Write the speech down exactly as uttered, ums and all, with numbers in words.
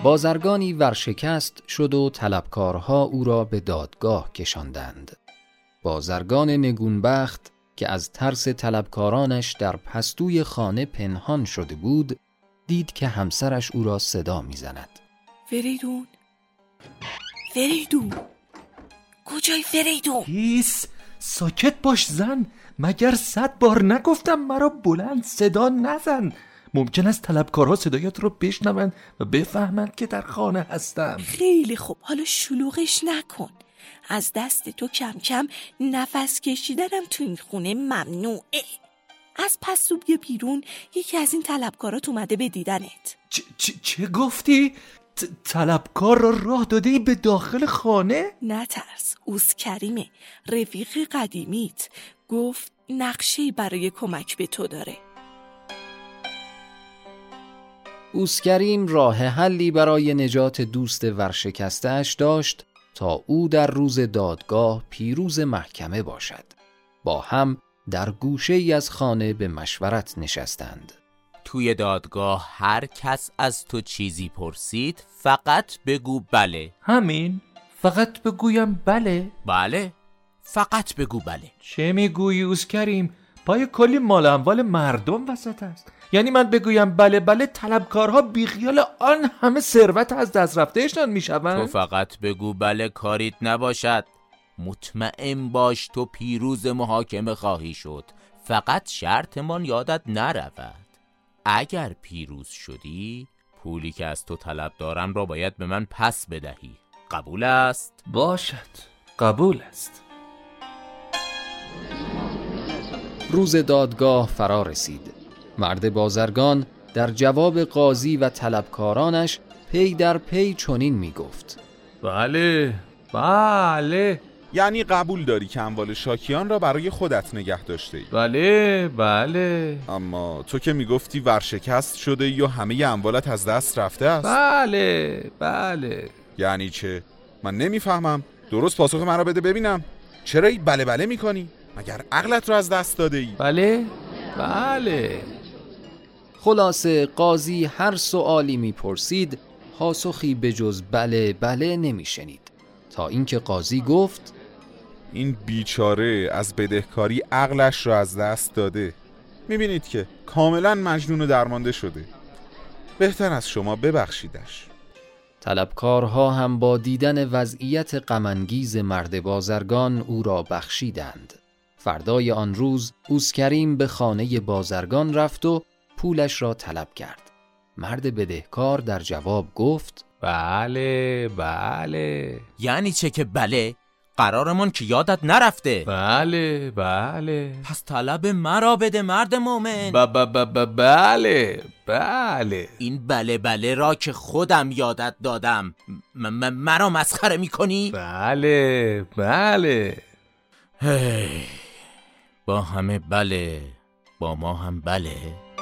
بازرگانی ورشکست شد و طلبکارها او را به دادگاه کشاندند. بازرگان نگونبخت که از ترس طلبکارانش در پستوی خانه پنهان شده بود، دید که همسرش او را صدا می‌زند. فریدون، فریدون، کجای فریدون؟ ایس، ساکت باش زن. مگر صد بار نگفتم مرا بلند صدا نزن؟ ممکن است طلبکارها صدایت رو بشنوند و بفهمند که در خانه هستم. خیلی خوب، حالا شلوغش نکن. از دست تو کم کم نفس کشیدنم تو این خونه ممنوعه. از پس بیا بیرون، یکی از این طلبکارات اومده به دیدنت. چ- چ- چه گفتی؟ ت- طلبکار را راه دادی به داخل خانه؟ نترس، اوس کریمه، رفیق قدیمیت. گفت نقشه‌ای برای کمک به تو داره. اوس کریم راه حلی برای نجات دوست ورشکسته‌اش داشت تا او در روز دادگاه پیروز محکمه باشد. با هم در گوشه‌ای از خانه به مشورت نشستند. توی دادگاه هر کس از تو چیزی پرسید فقط بگو بله. همین؟ فقط بگویم بله؟ بله، فقط بگو بله. چه میگویی اوس کریم؟ پای کلی مال اموال مردم وسط است. یعنی من بگویم بله بله طلبکارها بیخیال آن همه ثروت از دست رفتهشان میشوند؟ تو فقط بگو بله، کاریت نباشد. مطمئن باش تو پیروز محاکمه خواهی شد. فقط شرطمان یادت نرود. اگر پیروز شدی پولی که از تو طلب دارم را باید به من پس بدهی. قبول است؟ باشد، قبول است. روز دادگاه فرا رسید. مرد بازرگان در جواب قاضی و طلبکارانش پی در پی چنین می گفت: بله بله. یعنی قبول داری که اموال شاکیان را برای خودت نگه داشته ای؟ بله بله. اما تو که میگفتی ورشکست شده ای و همه اموالت از دست رفته است. بله بله. یعنی چه؟ من نمیفهمم. درست پاسخ من را بده ببینم. چرا ای بله بله میکنی؟ مگر عقلت رو از دست داده ای؟ بله بله. خلاصه قاضی هر سؤالی میپرسید پاسخی به جز بله بله نمیشنید، تا اینکه قاضی گفت: این بیچاره از بدهکاری عقلش را از دست داده. میبینید که کاملا مجنون و درمانده شده. بهتر از شما ببخشیدش. طلبکارها هم با دیدن وضعیت غم‌انگیز مرد بازرگان او را بخشیدند. فردای آن روز اوس کریم به خانه بازرگان رفت و پولش را طلب کرد. مرد بدهکار در جواب گفت: بله بله. یعنی چه که بله؟ قرارمان که یادت نرفته. بله بله. پس طلب مرا بده مرد مومن. ب ب ب بله بله. این بله بله را که خودم یادت دادم م- م- مرا مسخره میکنی؟ بله بله. هی، با همه بله، با ما هم بله.